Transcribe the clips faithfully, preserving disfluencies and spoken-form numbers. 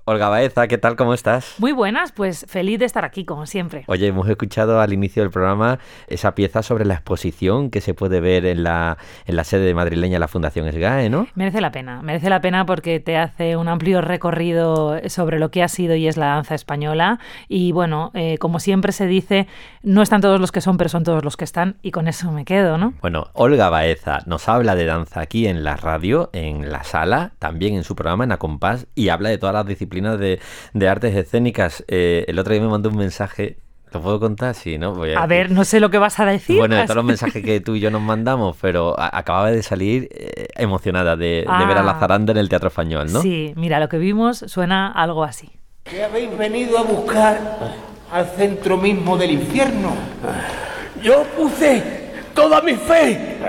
Olga Baeza, ¿qué tal? ¿Cómo estás? Muy buenas, pues feliz de estar aquí, como siempre. Oye, hemos escuchado al inicio del programa esa pieza sobre la exposición que se puede ver en la, en la sede madrileña de la Fundación SGAE, ¿no? Merece la pena, merece la pena porque te hace un amplio recorrido sobre lo que ha sido y es la danza española. Y bueno, eh, como siempre se dice, no están todos los que son, pero son todos los que están, y con eso me quedo, ¿no? Bueno, Olga Baeza nos habla de danza aquí en la radio, en la sala, también en su programa, en Acompás, y habla de todas las disciplinas De, de artes escénicas. Eh, el otro día me mandó un mensaje. ¿Lo puedo contar? Sí, ¿no? Voy a, a ver, no sé lo que vas a decir. Bueno, de todos los mensajes que tú y yo nos mandamos, pero a, acababa de salir eh, emocionada de, ah, de ver a la zaranda en el Teatro Español, ¿no? Sí, mira, lo que vimos suena algo así. ¿Qué habéis venido a buscar al centro mismo del infierno? Yo puse toda mi fe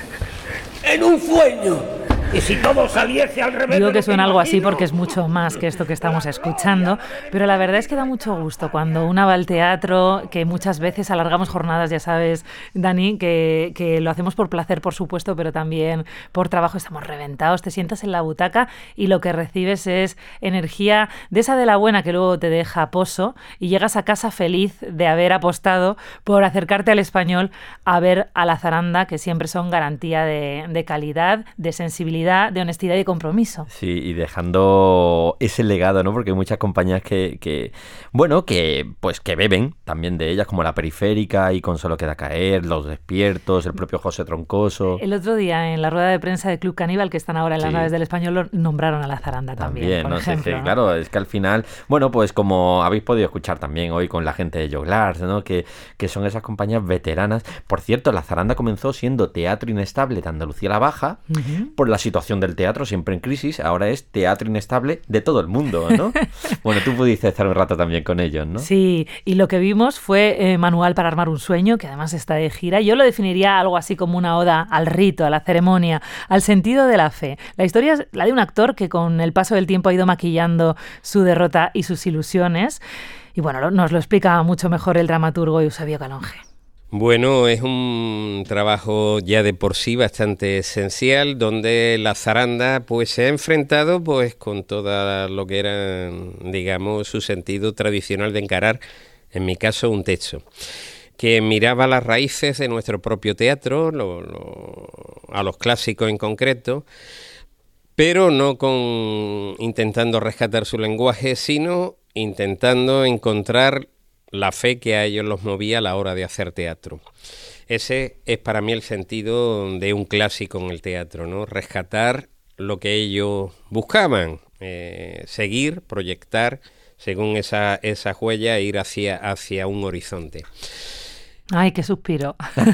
en un sueño. Y si todo saliese al revés. Digo que suena algo así porque es mucho más que esto que estamos escuchando, pero la verdad es que da mucho gusto cuando uno va al teatro, que muchas veces alargamos jornadas, ya sabes, Dani, que, que lo hacemos por placer, por supuesto, pero también por trabajo, estamos reventados, te sientas en la butaca y lo que recibes es energía de esa de la buena que luego te deja poso y llegas a casa feliz de haber apostado por acercarte al Español a ver a la zaranda, que siempre son garantía de, de calidad, de sensibilidad, de honestidad y compromiso. Sí, y dejando ese legado, ¿no? Porque hay muchas compañías que, que bueno, que pues que beben también de ellas, como La Periférica y Con Solo Queda Caer, Los Despiertos, el propio José Troncoso. El otro día, en la rueda de prensa de Club Caníbal, que están ahora en las sí. naves del Español, lo nombraron a la zaranda también, también por no ejemplo, sé, que, ¿no? claro, es que al final, bueno, pues como habéis podido escuchar también hoy con la gente de Joglars, ¿no? Que, que son esas compañías veteranas. Por cierto, la zaranda comenzó siendo Teatro Inestable de Andalucía la Baja, uh-huh. por la situación del teatro siempre en crisis, ahora es Teatro Inestable de todo el mundo, ¿no? Bueno, tú pudiste estar un rato también con ellos, ¿no? Sí, y lo que vimos fue eh, Manual para armar un sueño, que además está de gira. Yo lo definiría algo así como una oda al rito, a la ceremonia, al sentido de la fe. La historia es la de un actor que con el paso del tiempo ha ido maquillando su derrota y sus ilusiones. Y bueno, nos lo explica mucho mejor el dramaturgo Eusebio Calonge. Bueno, es un trabajo ya de por sí bastante esencial, donde la zaranda pues se ha enfrentado pues con todo lo que era, digamos, su sentido tradicional de encarar, en mi caso, un texto, que miraba las raíces de nuestro propio teatro, lo, lo, a los clásicos en concreto, pero no con intentando rescatar su lenguaje, sino intentando encontrar la fe que a ellos los movía a la hora de hacer teatro. Ese es para mí el sentido de un clásico en el teatro, ¿no? Rescatar lo que ellos buscaban, eh, seguir, proyectar según esa, esa huella e ir hacia, hacia un horizonte. Ay, qué suspiro.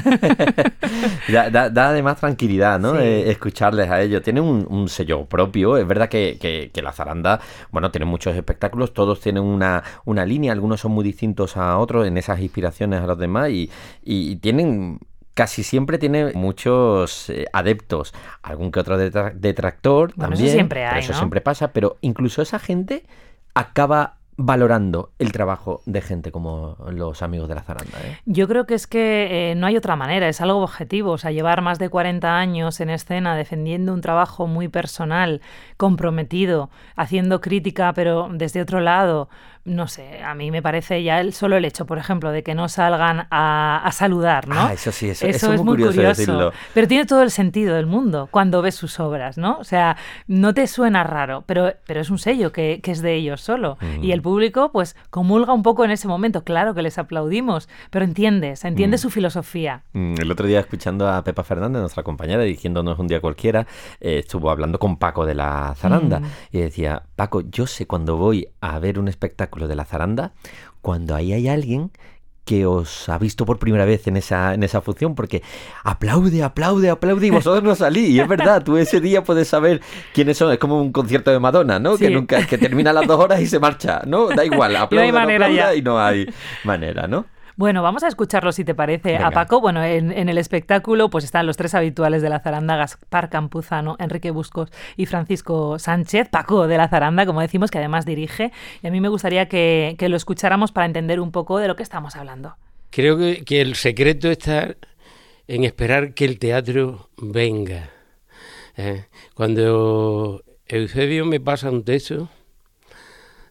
da, da, da además tranquilidad, ¿no? Sí. Eh, escucharles a ellos. Tienen un, un sello propio. Es verdad que, que, que la zaranda, bueno, tiene muchos espectáculos, todos tienen una, una línea, algunos son muy distintos a otros en esas inspiraciones a los demás y, y tienen... Casi siempre tiene muchos eh, adeptos, algún que otro detra- detractor bueno, también. Eso siempre hay, pero eso ¿no? siempre pasa, pero incluso esa gente acaba valorando el trabajo de gente como los amigos de la zaranda, ¿eh? Yo creo que es que eh, no hay otra manera, es algo objetivo, o sea, llevar más de cuarenta años en escena defendiendo un trabajo muy personal, comprometido, haciendo crítica, pero desde otro lado, no sé, a mí me parece ya el, solo el hecho, por ejemplo, de que no salgan a, a saludar, ¿no? Ah, eso sí, eso, eso, eso es muy muy curioso, curioso, decirlo. Pero tiene todo el sentido del mundo cuando ves sus obras, ¿no? O sea, no te suena raro, pero, pero es un sello que, que es de ellos solo. Mm. Y el público, pues, comulga un poco en ese momento. Claro que les aplaudimos, pero entiendes, entiendes mm. su filosofía. Mm. El otro día, escuchando a Pepa Fernández, nuestra compañera, dirigiéndonos Un día cualquiera, eh, estuvo hablando con Paco de la zaranda mm. y decía, Paco, yo sé cuando voy a ver un espectáculo de la zaranda, cuando ahí hay alguien que os ha visto por primera vez en esa en esa función, porque aplaude, aplaude, aplaude y vosotros no salís. Y es verdad, tú ese día puedes saber quiénes son. Es como un concierto de Madonna, ¿no? Sí. Que nunca que termina a las dos horas y se marcha, ¿no? Da igual, aplaude, no, no aplauda y no hay manera, ¿no? Bueno, vamos a escucharlo, si te parece, Venga. a Paco. Bueno, en, en el espectáculo pues están los tres habituales de la zaranda, Gaspar Campuzano, Enrique Buscos y Francisco Sánchez. Paco de la zaranda, como decimos, que además dirige. Y a mí me gustaría que, que lo escucháramos para entender un poco de lo que estamos hablando. Creo que, que el secreto está en esperar que el teatro venga. Eh, cuando Eusebio me pasa un texto,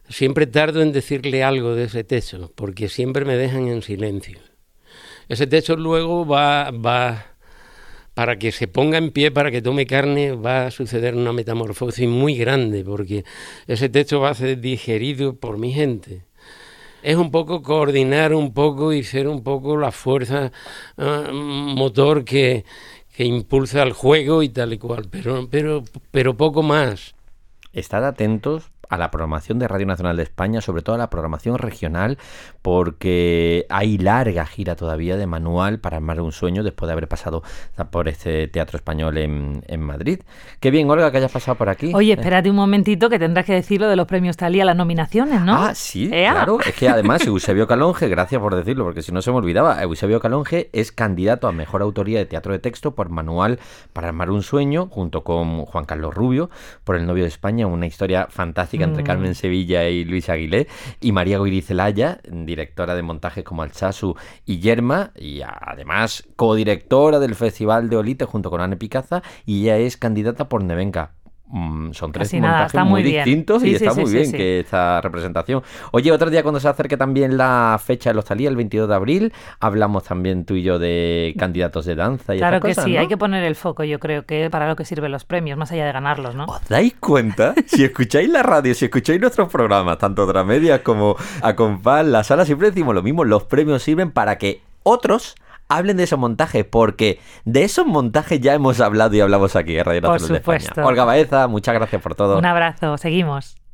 siempre tardo en decirle algo de ese texto, porque siempre me dejan en silencio. Ese texto luego va, va, para que se ponga en pie, para que tome carne, va a suceder una metamorfosis muy grande, porque ese texto va a ser digerido por mi gente. Es un poco coordinar un poco y ser un poco la fuerza uh, motor que, que impulsa el juego y tal y cual, pero, pero, pero poco más. Estad atentos a la programación de Radio Nacional de España, sobre todo a la programación regional, porque hay larga gira todavía de manual para armar un sueño después de haber pasado por este Teatro Español en, en Madrid. Qué bien, Olga, que hayas pasado por aquí. Oye, espérate un momentito que tendrás que decir lo de los premios Thalía, las nominaciones, ¿no? Ah, sí, ¡Ea! Claro. Es que además Eusebio Calonge, gracias por decirlo, porque si no se me olvidaba, Eusebio Calonge es candidato a Mejor Autoría de Teatro de Texto por Manual para armar un sueño, junto con Juan Carlos Rubio, por El novio de España, una historia fantástica entre mm. Carmen Sevilla y Luis Aguilé, y María Goyri-Celaya, directora de montajes como Alchazu y Yerma, y además codirectora del Festival de Olite junto con Anne Picaza, y ella es candidata por Nevenka. Mm, son tres Casi montajes nada, muy, muy bien. distintos sí, y sí, está sí, muy sí, bien sí. que esta representación. Oye, otro día cuando se acerque también la fecha de los Thalía, el veintidós de abril, hablamos también tú y yo de candidatos de danza y Claro estas que cosas, sí, ¿no? Hay que poner el foco, yo creo que para lo que sirven los premios, más allá de ganarlos, ¿no? ¿Os dais cuenta? Si escucháis la radio, si escucháis nuestros programas, tanto Otramedia como A Compás, la sala, siempre decimos lo mismo, los premios sirven para que otros hablen de esos montajes, porque de esos montajes ya hemos hablado y hablamos aquí en Radio Nacional de España. Por supuesto. Olga Baeza, muchas gracias por todo. Un abrazo, seguimos.